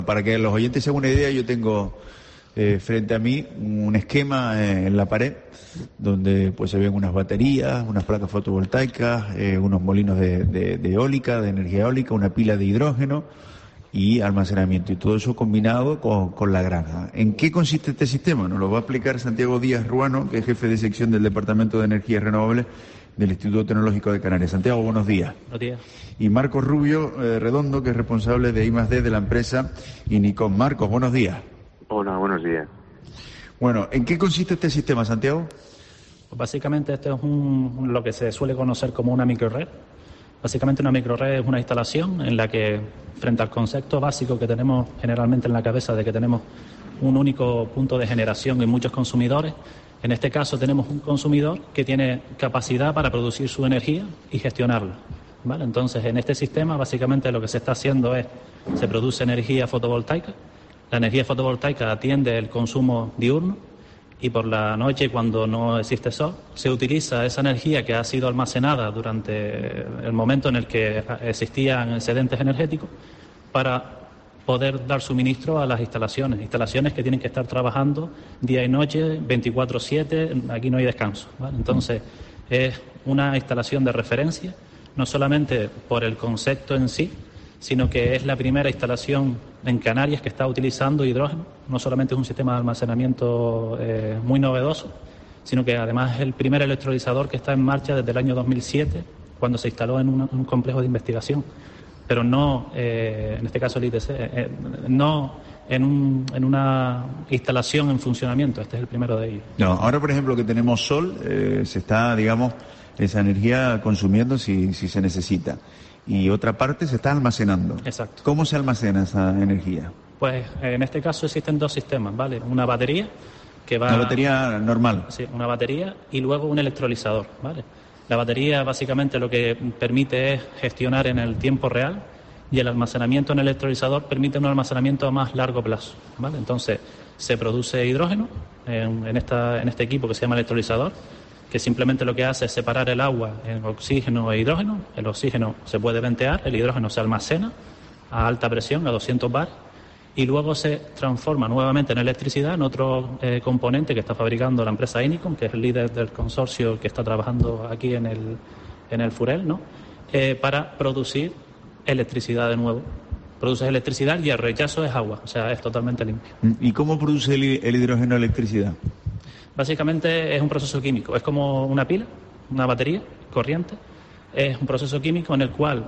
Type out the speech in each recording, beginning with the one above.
Para que los oyentes se hagan una idea, yo tengo frente a mí un esquema en la pared donde pues se ven unas baterías, unas placas fotovoltaicas, unos molinos de eólica, de energía eólica, una pila de hidrógeno y almacenamiento, y todo eso combinado con la granja. ¿En qué consiste este sistema? Nos lo va a explicar Santiago Díaz Ruano, que es jefe de sección del Departamento de Energías Renovables del Instituto Tecnológico de Canarias. Santiago, buenos días. Buenos días. Y Marcos Rubio Redondo, que es responsable de I+D de la empresa Inicom. Marcos, buenos días. Hola, buenos días. Bueno, ¿en qué consiste este sistema, Santiago? Pues básicamente esto es lo que se suele conocer como una microred. Básicamente una microred es una instalación en la que, frente al concepto básico que tenemos generalmente en la cabeza de que tenemos un único punto de generación y muchos consumidores, en este caso tenemos un consumidor que tiene capacidad para producir su energía y gestionarla, ¿vale? Entonces, en este sistema básicamente lo que se está haciendo es, se produce energía fotovoltaica. La energía fotovoltaica atiende el consumo diurno y por la noche, cuando no existe sol, se utiliza esa energía que ha sido almacenada durante el momento en el que existían excedentes energéticos para poder dar suministro a las instalaciones que tienen que estar trabajando día y noche, 24/7, aquí no hay descanso, ¿vale? Entonces, es una instalación de referencia, no solamente por el concepto en sí, sino que es la primera instalación en Canarias que está utilizando hidrógeno. No solamente es un sistema de almacenamiento muy novedoso, sino que además es el primer electrolizador que está en marcha desde el año 2007, cuando se instaló en un complejo de investigación, pero no, en este caso el ITC, no en una instalación en funcionamiento. Este es el primero de ellos. No, ahora, por ejemplo, que tenemos sol, se está, digamos, esa energía consumiendo si se necesita. Y otra parte se está almacenando. Exacto. ¿Cómo se almacena esa energía? Pues en este caso existen dos sistemas, ¿vale? Una batería que va... Una batería normal. Sí, una batería y luego un electrolizador, ¿vale? La batería básicamente lo que permite es gestionar en el tiempo real y el almacenamiento en el electrolizador permite un almacenamiento a más largo plazo, ¿vale? Entonces se produce hidrógeno en este equipo que se llama electrolizador, que simplemente lo que hace es separar el agua en oxígeno e hidrógeno. El oxígeno se puede ventear, el hidrógeno se almacena a alta presión, a 200 bar, y luego se transforma nuevamente en electricidad en otro componente que está fabricando la empresa Inicom, que es el líder del consorcio que está trabajando aquí en el Furel, ¿no? Para producir electricidad de nuevo. Produces electricidad y el rechazo es agua, o sea, es totalmente limpio. ¿Y cómo produce el hidrógeno electricidad? Básicamente es un proceso químico, es como una pila, una batería corriente. Es un proceso químico en el cual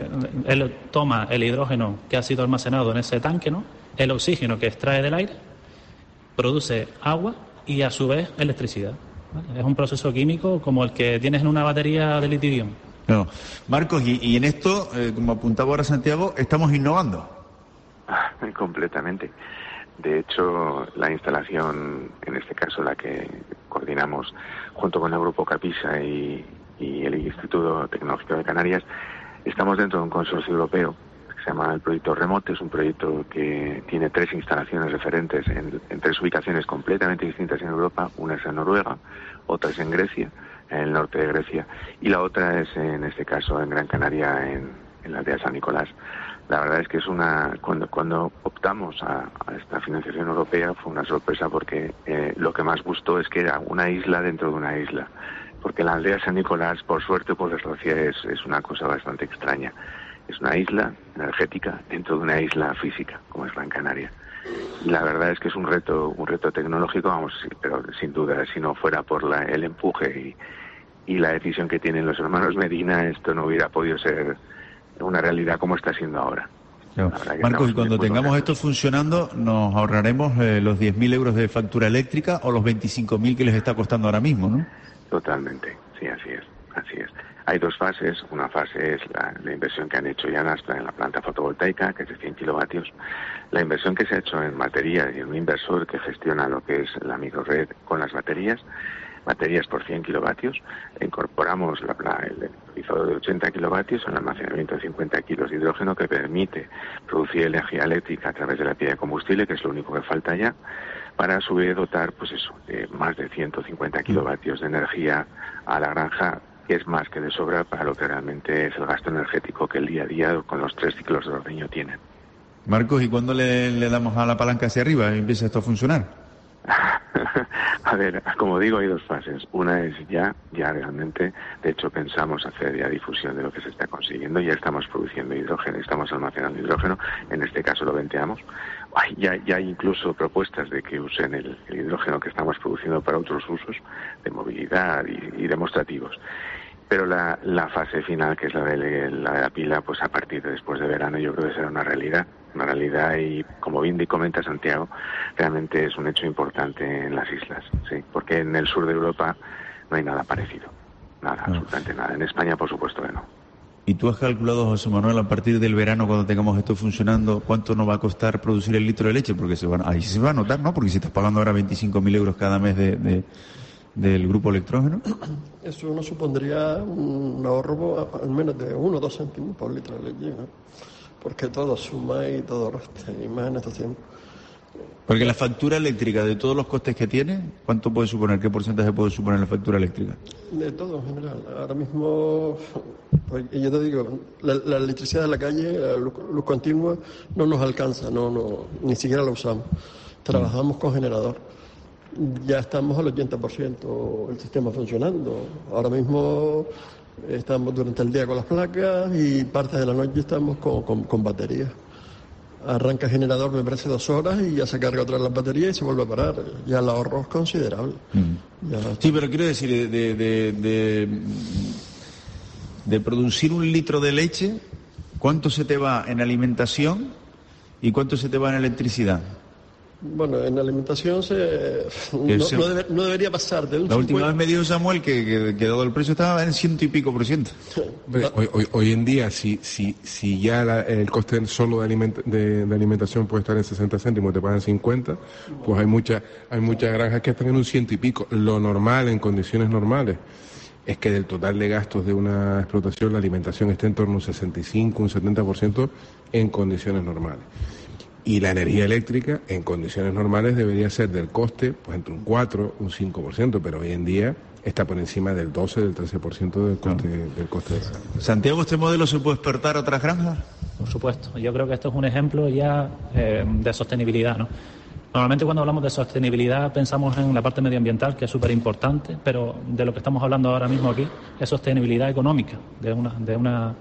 él toma el hidrógeno que ha sido almacenado en ese tanque, ¿no? El oxígeno que extrae del aire, produce agua y a su vez electricidad, ¿vale? Es un proceso químico como el que tienes en una batería de litio-ion. No. Marcos, y en esto, como apuntaba ahora Santiago, estamos innovando. Completamente. De hecho, la instalación, en este caso la que coordinamos junto con el Grupo Capisa y el Instituto Tecnológico de Canarias, estamos dentro de un consorcio europeo que se llama el proyecto Remote. Es un proyecto que tiene 3 instalaciones referentes en 3 ubicaciones completamente distintas en Europa. Una es en Noruega, otra es en Grecia, en el norte de Grecia, y la otra es, en este caso, en Gran Canaria, en la aldea San Nicolás. La verdad es que es cuando optamos a esta financiación europea fue una sorpresa, porque lo que más gustó es que era una isla dentro de una isla, porque la aldea San Nicolás, por suerte o por desgracia, es una cosa bastante extraña. Es una isla energética dentro de una isla física, como es Gran Canaria. Y la verdad es que es un reto tecnológico, vamos, pero sin duda, si no fuera por el empuje y la decisión que tienen los hermanos Medina, esto no hubiera podido ser una realidad como está siendo ahora. Claro. Marcos, y cuando tengamos esto funcionando, ¿nos ahorraremos los 10.000 euros de factura eléctrica o los 25.000 que les está costando ahora mismo, no? Totalmente, sí, así es. Hay 2 fases. Una fase es la inversión que han hecho ya en la planta fotovoltaica, que es de 100 kilovatios. La inversión que se ha hecho en baterías y en un inversor que gestiona lo que es la microred con las baterías por 100 kilovatios. Incorporamos el electrolizador de 80 kilovatios, el almacenamiento de 50 kilos de hidrógeno, que permite producir energía eléctrica a través de la pila de combustible, que es lo único que falta ya, para a su vez dotar, pues eso, de más de 150 kilovatios de energía a la granja, que es más que de sobra para lo que realmente es el gasto energético que el día a día con los 3 ciclos de ordeño tienen. Marcos, ¿y cuándo le damos a la palanca hacia arriba y empieza esto a funcionar? A ver, como digo, hay dos fases. Una es ya realmente, de hecho pensamos hacer ya difusión de lo que se está consiguiendo, ya estamos produciendo hidrógeno, estamos almacenando hidrógeno, en este caso lo venteamos. Ya hay incluso propuestas de que usen el hidrógeno que estamos produciendo para otros usos de movilidad y demostrativos. Pero la fase final, que es la de la pila, pues a partir de después de verano yo creo que será una realidad y, como bien comenta Santiago, realmente es un hecho importante en las islas, sí, porque en el sur de Europa no hay nada parecido, absolutamente nada. En España, por supuesto que no. ¿Y tú has calculado, José Manuel, a partir del verano, cuando tengamos esto funcionando, cuánto nos va a costar producir el litro de leche? Porque ahí se va a notar, ¿no? Porque si estás pagando ahora 25.000 euros cada mes del grupo electrógeno. Eso nos supondría un ahorro al menos de 1 o 2 céntimos por litro de leche, ¿no? Porque todo suma y todo resta, y más en estos tiempos. Porque la factura eléctrica, de todos los costes que tiene, ¿cuánto puede suponer? ¿Qué porcentaje puede suponer la factura eléctrica? De todo en general. Ahora mismo, pues, yo te digo, la electricidad de la calle, la luz continua, no nos alcanza, ni siquiera la usamos. Trabajamos con generador. Ya estamos al 80% el sistema funcionando. Ahora mismo estamos durante el día con las placas y parte de la noche estamos con baterías. Arranca el generador, me parece 2 horas y ya se carga otra vez la batería y se vuelve a parar. Ya el ahorro es considerable. Sí, pero quiero decir, de producir 1 litro de leche, ¿cuánto se te va en alimentación y cuánto se te va en electricidad? Bueno, en alimentación no debería pasar de un 50%. La última vez me dijo Samuel que dado el precio estaba en 100 y pico %. Hoy en día, si ya el coste solo de alimentación puede estar en 60 céntimos, te pagan 50, pues hay muchas granjas que están en un 100 y pico. Lo normal, en condiciones normales, es que del total de gastos de una explotación, la alimentación esté en torno a un 65, un 70% en condiciones normales. Y la energía eléctrica, en condiciones normales, debería ser del coste, pues entre un 4, un 5%, pero hoy en día está por encima del 12, del 13% del coste. Santiago, ¿este modelo se puede exportar a otras granjas? Por supuesto. Yo creo que esto es un ejemplo ya de sostenibilidad, ¿no? Normalmente cuando hablamos de sostenibilidad pensamos en la parte medioambiental, que es súper importante, pero de lo que estamos hablando ahora mismo aquí es sostenibilidad económica de una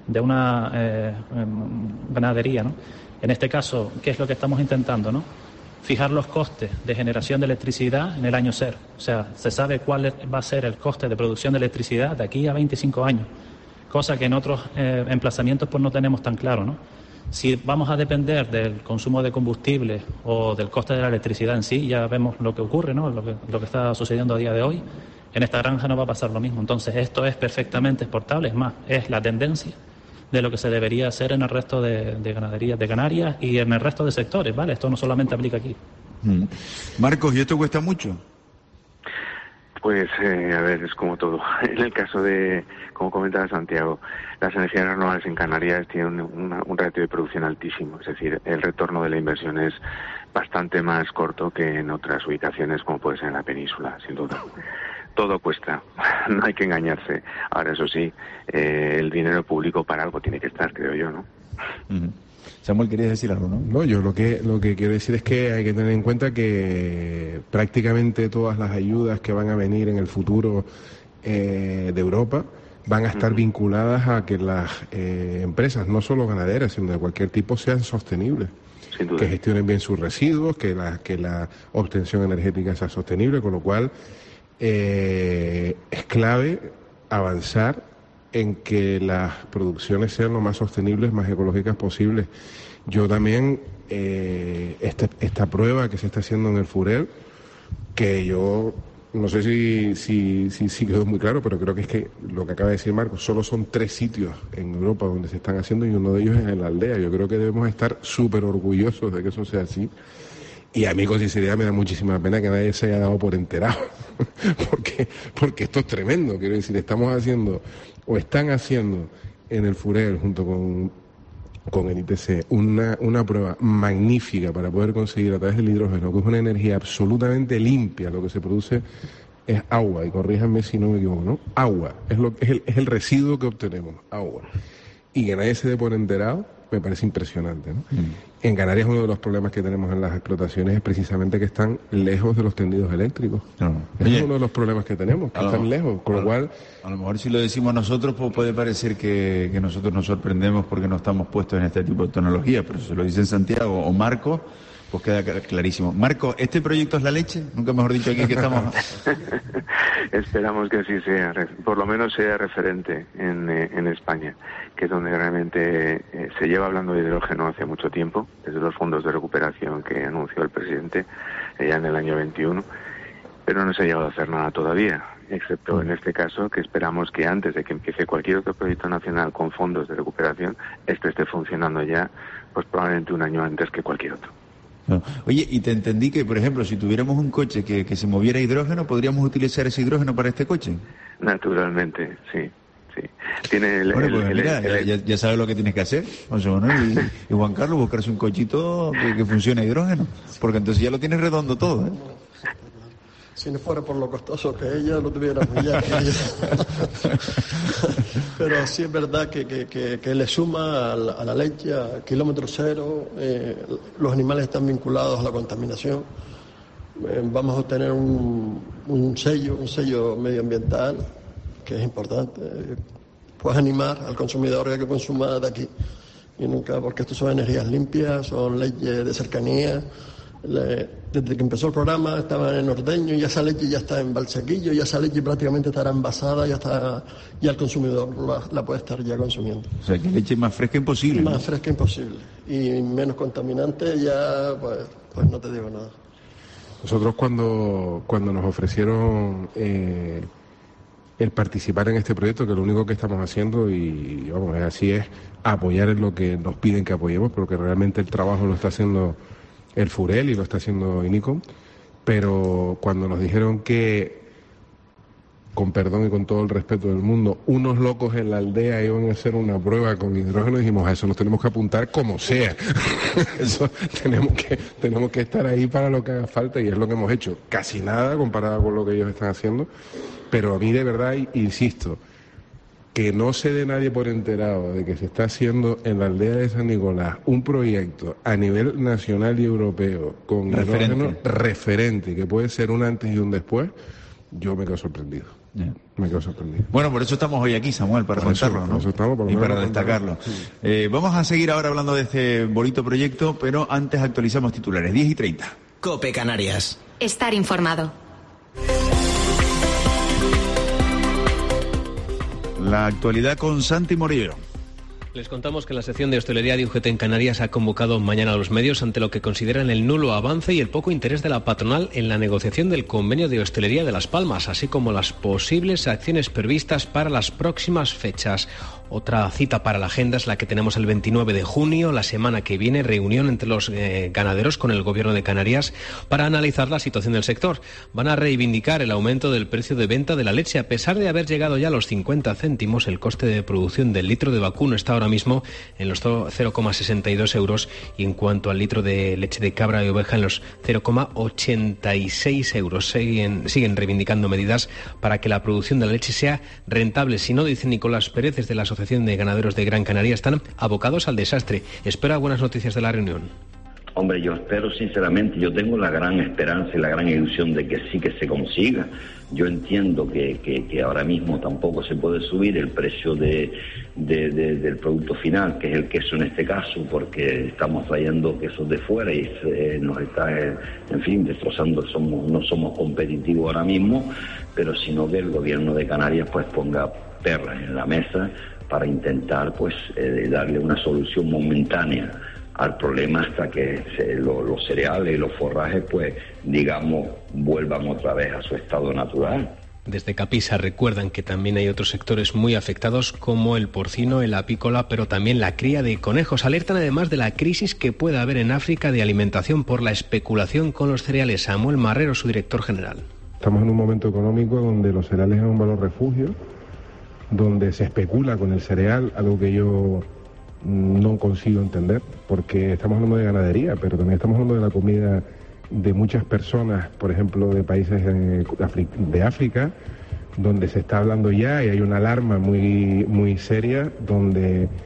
ganadería, ¿no? En este caso, ¿qué es lo que estamos intentando, no? Fijar los costes de generación de electricidad en el año cero. O sea, se sabe cuál va a ser el coste de producción de electricidad de aquí a 25 años, cosa que en otros emplazamientos pues no tenemos tan claro, ¿no? Si vamos a depender del consumo de combustible o del coste de la electricidad en sí, ya vemos lo que ocurre, ¿no? Lo que está sucediendo a día de hoy. En esta granja no va a pasar lo mismo. Entonces, esto es perfectamente exportable. Es más, es la tendencia de lo que se debería hacer en el resto de ganaderías de Canarias y en el resto de sectores, ¿vale? Esto no solamente aplica aquí. Marcos, ¿y esto cuesta mucho? Pues, a ver, es como todo. En el caso de, como comentaba Santiago, las energías renovables en Canarias tienen un ratio de producción altísimo. Es decir, el retorno de la inversión es bastante más corto que en otras ubicaciones, como puede ser en la península, sin duda. Todo cuesta, no hay que engañarse. Ahora, eso sí, el dinero público para algo tiene que estar, creo yo, ¿no? Samuel, querías decir algo, ¿no? No, yo lo que quiero decir es que hay que tener en cuenta que prácticamente todas las ayudas que van a venir en el futuro de Europa van a estar vinculadas a que las empresas, no solo ganaderas, sino de cualquier tipo, sean sostenibles. Que gestionen bien sus residuos, que la obtención energética sea sostenible, con lo cual es clave avanzar en que las producciones sean lo más sostenibles, más ecológicas posibles. Yo también, esta prueba que se está haciendo en el Furel, que yo no sé si quedó muy claro, pero creo que es que lo que acaba de decir Marcos, solo son 3 sitios en Europa donde se están haciendo y uno de ellos es en la aldea. Yo creo que debemos estar súper orgullosos de que eso sea así. Y a mí con sinceridad me da muchísima pena que nadie se haya dado por enterado, porque esto es tremendo. Quiero decir, están haciendo en el Furel junto con el ITC una prueba magnífica para poder conseguir a través del hidrógeno, que es una energía absolutamente limpia. Lo que se produce es agua, y corríjanme si no me equivoco, ¿no? Agua, es el residuo que obtenemos, agua. Y que nadie se dé por enterado, me parece impresionante, ¿no? En Canarias uno de los problemas que tenemos en las explotaciones es precisamente que están lejos de los tendidos eléctricos. Ese es uno de los problemas que tenemos, que están lejos, con lo cual... A lo mejor si lo decimos nosotros pues puede parecer que nosotros nos sorprendemos porque no estamos puestos en este tipo de tecnología, pero si lo dicen Santiago o Marco, pues queda clarísimo. Marco, ¿este proyecto es la leche? Nunca mejor dicho aquí que estamos... Esperamos que así sea, por lo menos sea referente en España, que es donde realmente se lleva hablando de hidrógeno hace mucho tiempo, desde los fondos de recuperación que anunció el presidente ya en el año 21, pero no se ha llegado a hacer nada todavía, excepto en este caso, que esperamos que antes de que empiece cualquier otro proyecto nacional con fondos de recuperación, este esté funcionando ya, pues probablemente un año antes que cualquier otro. No. Oye, y te entendí que, por ejemplo, si tuviéramos un coche que se moviera a hidrógeno, ¿podríamos utilizar ese hidrógeno para este coche? Naturalmente, sí. Tiene ya sabes lo que tienes que hacer, José Manuel y Juan Carlos, buscarse un cochito que funcione a hidrógeno, porque entonces ya lo tienes redondo todo, ¿eh? Si no fuera por lo costoso que ella, lo tuviéramos ya. Pero sí es verdad que le suma a la leche, a kilómetro cero, los animales están vinculados a la contaminación. Vamos a obtener un sello medioambiental, que es importante. Puedes animar al consumidor a que consuma de aquí. Y nunca, porque esto son energías limpias, son leyes de cercanía. Desde que empezó el programa estaba en ordeño, ya esa leche ya está en Valsequillo, ya esa leche prácticamente estará envasada, ya el consumidor la puede estar ya consumiendo. O sea, que leche más fresca imposible. Más fresca imposible. Y menos contaminante ya, pues no te digo nada. Nosotros cuando nos ofrecieron el participar en este proyecto, que lo único que estamos haciendo, y vamos, así es, apoyar en lo que nos piden que apoyemos, porque realmente el trabajo lo está haciendo el Furel y lo está haciendo Inicom, pero cuando nos dijeron que, con perdón y con todo el respeto del mundo, unos locos en la aldea iban a hacer una prueba con hidrógeno, dijimos, a eso nos tenemos que apuntar como sea. Eso tenemos que estar ahí para lo que haga falta, y es lo que hemos hecho. Casi nada comparado con lo que ellos están haciendo, pero a mí de verdad, insisto, que no se dé nadie por enterado de que se está haciendo en la aldea de San Nicolás un proyecto a nivel nacional y europeo con hidrógeno referente, que puede ser un antes y un después, yo me quedo sorprendido. Yeah. Me quedo sorprendido. Bueno, por eso estamos hoy aquí, Samuel, para contarlo, ¿no? Y para destacarlo. Sí. Vamos a seguir ahora hablando de este bonito proyecto, pero antes actualizamos titulares. 10:30. COPE Canarias. Estar informado. La actualidad con Santi Morillo. Les contamos que la sección de hostelería de UGT en Canarias ha convocado mañana a los medios ante lo que consideran el nulo avance y el poco interés de la patronal en la negociación del convenio de hostelería de Las Palmas, así como las posibles acciones previstas para las próximas fechas. Otra cita para la agenda es la que tenemos el 29 de junio, la semana que viene, reunión entre los ganaderos con el Gobierno de Canarias para analizar la situación del sector. Van a reivindicar el aumento del precio de venta de la leche. A pesar de haber llegado ya a los 50 céntimos, el coste de producción del litro de vacuno está ahora mismo en los 0,62 euros y en cuanto al litro de leche de cabra y oveja en los 0,86 euros. Siguen reivindicando medidas para que la producción de la leche sea rentable. Si no, dice Nicolás Pérez, desde la Asociación de Ganaderos de Gran Canaria, están abocados al desastre. Espera buenas noticias de la reunión. Hombre, yo espero sinceramente, yo tengo la gran esperanza y la gran ilusión de que sí que se consiga. Yo entiendo que ahora mismo tampoco se puede subir el precio del producto final, que es el queso en este caso, porque estamos trayendo quesos de fuera y nos está, en fin, destrozando. No somos competitivos ahora mismo, pero sino que el Gobierno de Canarias pues ponga perlas en la mesa para intentar pues darle una solución momentánea al problema hasta que los cereales y los forrajes pues digamos vuelvan otra vez a su estado natural. Desde Capisa recuerdan que también hay otros sectores muy afectados como el porcino, el apícola, pero también la cría de conejos. Alertan además de la crisis que puede haber en África de alimentación por la especulación con los cereales. Samuel Marrero, su director general. Estamos en un momento económico donde los cereales es un valor refugio, donde se especula con el cereal, algo que yo no consigo entender, porque estamos hablando de ganadería, pero también estamos hablando de la comida de muchas personas, por ejemplo, de países de África, donde se está hablando ya y hay una alarma muy, muy seria, donde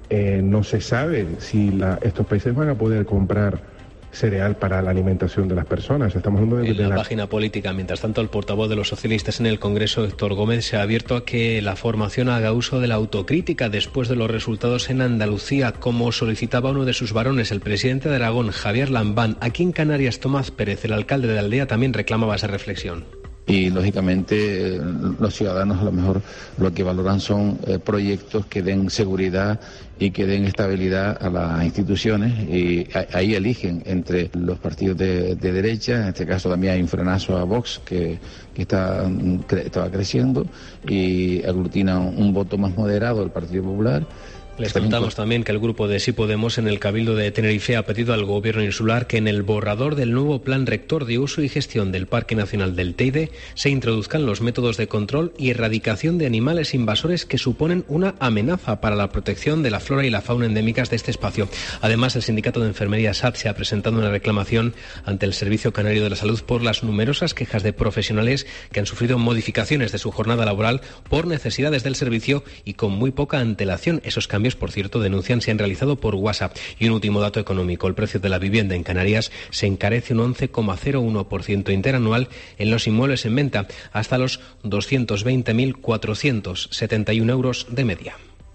no se sabe si estos países van a poder comprar cereal para la alimentación de las personas. Estamos hablando de la página política. Mientras tanto, el portavoz de los socialistas en el Congreso, Héctor Gómez, se ha abierto a que la formación haga uso de la autocrítica después de los resultados en Andalucía, como solicitaba uno de sus varones, el presidente de Aragón, Javier Lambán. Aquí en Canarias, Tomás Pérez, el alcalde de la aldea, también reclamaba esa reflexión. Y, lógicamente, los ciudadanos a lo mejor lo que valoran son proyectos que den seguridad y que den estabilidad a las instituciones, y ahí eligen entre los partidos de derecha. En este caso también hay un frenazo a Vox que estaba creciendo, y aglutina un voto más moderado del Partido Popular. Les contamos también que el grupo de Sí Podemos en el Cabildo de Tenerife ha pedido al Gobierno insular que en el borrador del nuevo Plan Rector de Uso y Gestión del Parque Nacional del Teide se introduzcan los métodos de control y erradicación de animales invasores que suponen una amenaza para la protección de la flora y la fauna endémicas de este espacio. Además, el Sindicato de Enfermería SAT ha presentado una reclamación ante el Servicio Canario de la Salud por las numerosas quejas de profesionales que han sufrido modificaciones de su jornada laboral por necesidades del servicio y con muy poca antelación. Esos cambios, por cierto, denuncian, se han realizado por WhatsApp. Y un último dato económico: el precio de la vivienda en Canarias se encarece un 11,01% interanual en los inmuebles en venta, hasta los 220.471 euros de media.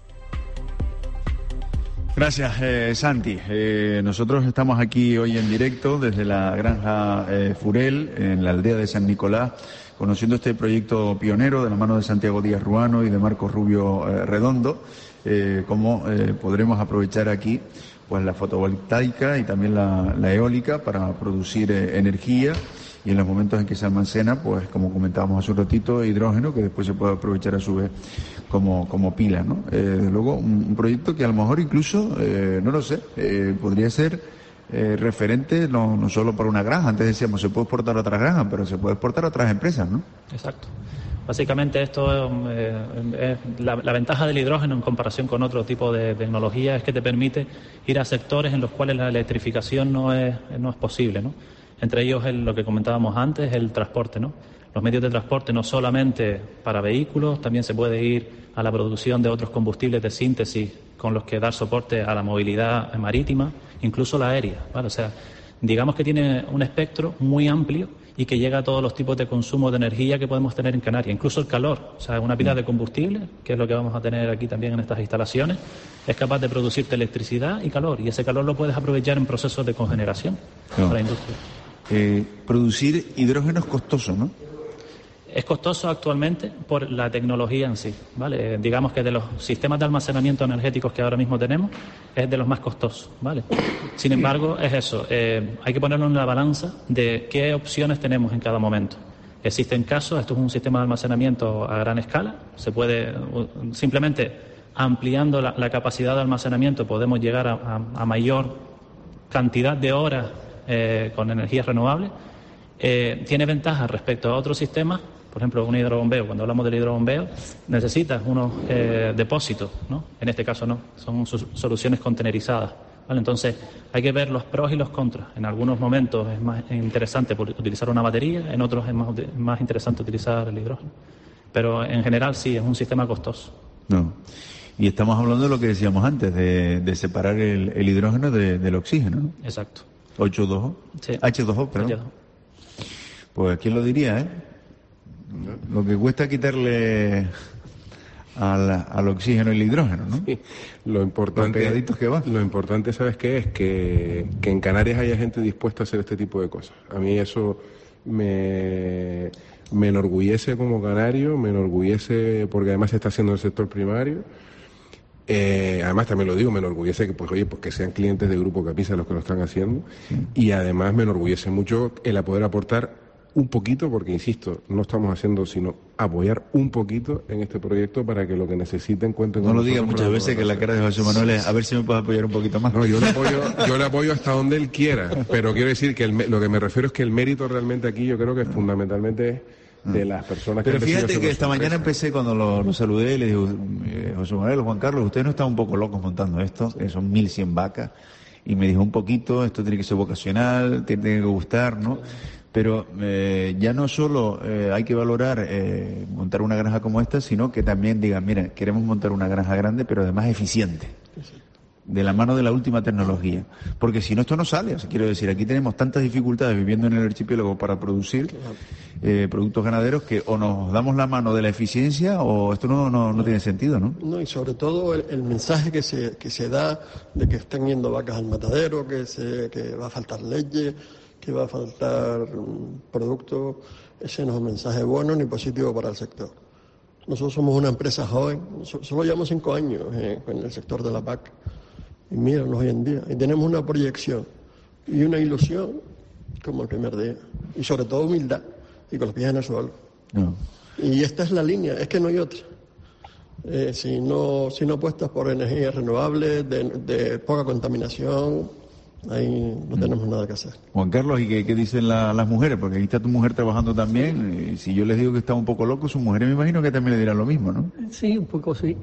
Gracias, Santi. Nosotros estamos aquí hoy en directo desde la granja Furel, en la aldea de San Nicolás, conociendo este proyecto pionero de la mano de Santiago Díaz Ruano y de Marcos Rubio Redondo. Cómo podremos aprovechar aquí pues la fotovoltaica y también la eólica para producir energía, y en los momentos en que se almacena, pues como comentábamos hace un ratito, hidrógeno que después se puede aprovechar a su vez como pila, ¿no? Desde luego un proyecto que a lo mejor incluso, no lo sé, podría ser referente no solo para una granja. Antes decíamos se puede exportar a otras granjas, pero se puede exportar a otras empresas, ¿no? Exacto. Básicamente esto es la ventaja del hidrógeno en comparación con otro tipo de tecnología, es que te permite ir a sectores en los cuales la electrificación no es posible, ¿no? Entre ellos lo que comentábamos antes, el transporte, ¿no? Los medios de transporte no solamente para vehículos, también se puede ir a la producción de otros combustibles de síntesis con los que dar soporte a la movilidad marítima, incluso la aérea, ¿vale? O sea, digamos que tiene un espectro muy amplio y que llega a todos los tipos de consumo de energía que podemos tener en Canarias, incluso el calor. O sea, una pila de combustible, que es lo que vamos a tener aquí también en estas instalaciones, es capaz de producirte electricidad y calor, y ese calor lo puedes aprovechar en procesos de cogeneración para la industria. Producir hidrógeno es costoso, ¿no? Es costoso actualmente por la tecnología en sí, ¿vale? Digamos que de los sistemas de almacenamiento energéticos que ahora mismo tenemos, es de los más costosos, ¿vale? Sin embargo, es eso, hay que ponerlo en la balanza de qué opciones tenemos en cada momento. Existen casos, esto es un sistema de almacenamiento a gran escala, se puede simplemente ampliando la capacidad de almacenamiento podemos llegar a mayor cantidad de horas con energías renovables. Tiene ventajas respecto a otros sistemas. Por ejemplo, un hidrobombeo, cuando hablamos del hidrobombeo, necesitas unos depósitos, ¿no? En este caso no, son soluciones contenerizadas, ¿vale? Entonces, hay que ver los pros y los contras. En algunos momentos es más interesante utilizar una batería, en otros es más interesante utilizar el hidrógeno. Pero en general sí, es un sistema costoso. No. Y estamos hablando de lo que decíamos antes, de separar el hidrógeno del oxígeno, ¿no? Exacto. H2O. Sí. H2O, perdón. H2O. Pues, ¿quién lo diría, eh? Lo que cuesta quitarle al oxígeno el hidrógeno, ¿no? Sí. Lo importante, ¿sabes qué es? Que en Canarias haya gente dispuesta a hacer este tipo de cosas. A mí eso me enorgullece como canario, me enorgullece porque además se está haciendo en el sector primario. Además también lo digo, me enorgullece que porque sean clientes del Grupo Capisa los que lo están haciendo, y además me enorgullece mucho el poder aportar un poquito, porque insisto, no estamos haciendo sino apoyar un poquito en este proyecto para que lo que necesiten cuenten con nosotros. No lo diga muchas veces, que la cara de José Manuel es a ver si me puede apoyar un poquito más. No, yo le apoyo hasta donde él quiera, pero quiero decir que lo que me refiero es que el mérito realmente aquí yo creo que fundamentalmente de las personas que... Pero fíjate que esta mañana empecé, cuando lo saludé, y le digo, José Manuel, Juan Carlos, ustedes no están un poco locos montando esto, que son 1.100 vacas, y me dijo un poquito, esto tiene que ser vocacional, tiene que gustar, ¿no? Pero ya no solo hay que valorar montar una granja como esta, sino que también digan, mira, queremos montar una granja grande, pero además eficiente. de la mano de la última tecnología, porque si no esto no sale. O sea, quiero decir, aquí tenemos tantas dificultades viviendo en el archipiélago para producir productos ganaderos que o nos damos la mano de la eficiencia o esto no tiene sentido, ¿no? No, y sobre todo el mensaje que se da de que están yendo vacas al matadero, que va a faltar leche, que va a faltar productos. Ese no es un mensaje bueno ni positivo para el sector. Nosotros somos una empresa joven, solo llevamos 5 años en el sector de la vaca. Y míranos hoy en día, y tenemos una proyección y una ilusión como el primer día, y sobre todo humildad, y con los pies en el suelo. No. Y esta es la línea, es que no hay otra. Si no apuestas por energías renovables, de poca contaminación, ahí no tenemos nada que hacer. Juan Carlos, ¿y qué dicen las mujeres? Porque aquí está tu mujer trabajando también, y si yo les digo que está un poco loco, sus mujeres me imagino que también le dirán lo mismo, ¿no? Sí, un poco sí.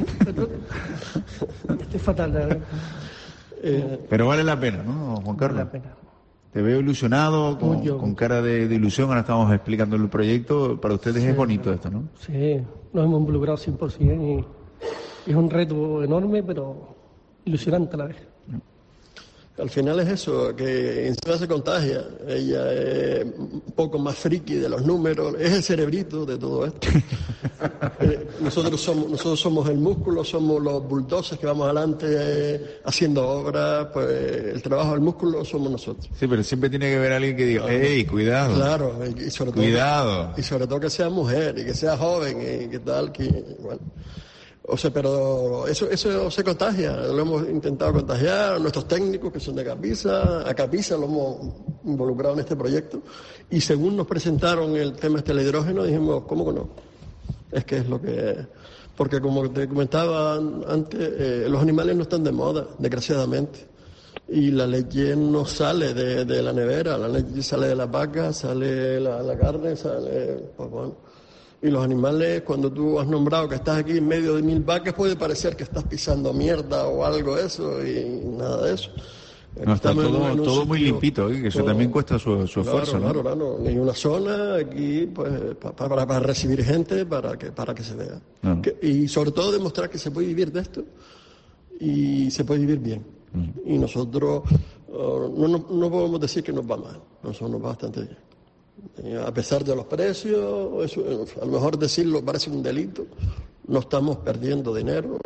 Estoy fatal, la verdad. Pero vale la pena, ¿no, Juan Carlos? Vale la pena. Te veo ilusionado, con cara de ilusión. Ahora estamos explicando el proyecto. Para ustedes es bonito esto, ¿no? Sí, nos hemos involucrado 100% y es un reto enorme, pero ilusionante a la vez. Al final es eso, que encima se contagia. Ella es un poco más friki de los números, es el cerebrito de todo esto. Nosotros somos el músculo, somos los bulldozers que vamos adelante haciendo obras, pues el trabajo del músculo somos nosotros. Sí, pero siempre tiene que haber alguien que diga, ¡ey, cuidado! Claro, y sobre todo, ¡cuidado! Y sobre todo que sea mujer y que sea joven y que tal, que bueno. O sea, pero eso se contagia, lo hemos intentado contagiar, nuestros técnicos que son de Capisa, a Capisa lo hemos involucrado en este proyecto, y según nos presentaron el tema del hidrógeno, dijimos, ¿cómo que no? Es que es lo que es. Porque como te comentaba antes, los animales no están de moda, desgraciadamente, y la leche no sale de la nevera, la leche sale de la vaca, sale la carne, sale, pues bueno. Y los animales, cuando tú has nombrado que estás aquí en medio de 1000 vacas, puede parecer que estás pisando mierda o algo de eso, y nada de eso. No, está todo muy limpito, que eso también cuesta su esfuerzo, ¿no? Claro. Hay una zona aquí pues para recibir gente, para que se vea. No. Y sobre todo demostrar que se puede vivir de esto y se puede vivir bien. Y nosotros no podemos decir que nos va mal, nosotros nos va bastante bien. A pesar de los precios, a lo mejor decirlo parece un delito, no estamos perdiendo dinero,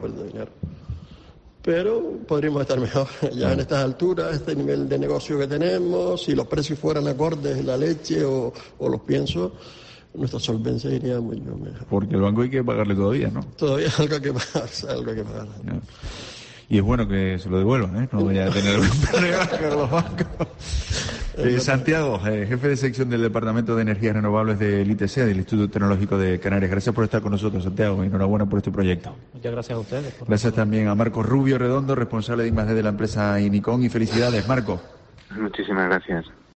pero podríamos estar mejor. Ya en estas alturas, este nivel de negocio que tenemos, si los precios fueran acordes, la leche o los piensos, nuestra solvencia iría muy mejor. Porque el banco hay que pagarle todavía, ¿no? Todavía algo hay que pagar. No. Y es bueno que se lo devuelvan, ¿eh? No voy a tener un problema con los bancos. Santiago, jefe de sección del Departamento de Energías Renovables del ITC, del Instituto Tecnológico de Canarias. Gracias por estar con nosotros, Santiago, y enhorabuena por este proyecto. Muchas gracias a ustedes. Gracias también a Marcos Rubio Redondo, responsable de I+D de la empresa Inicon, y felicidades, Marco. Muchísimas gracias.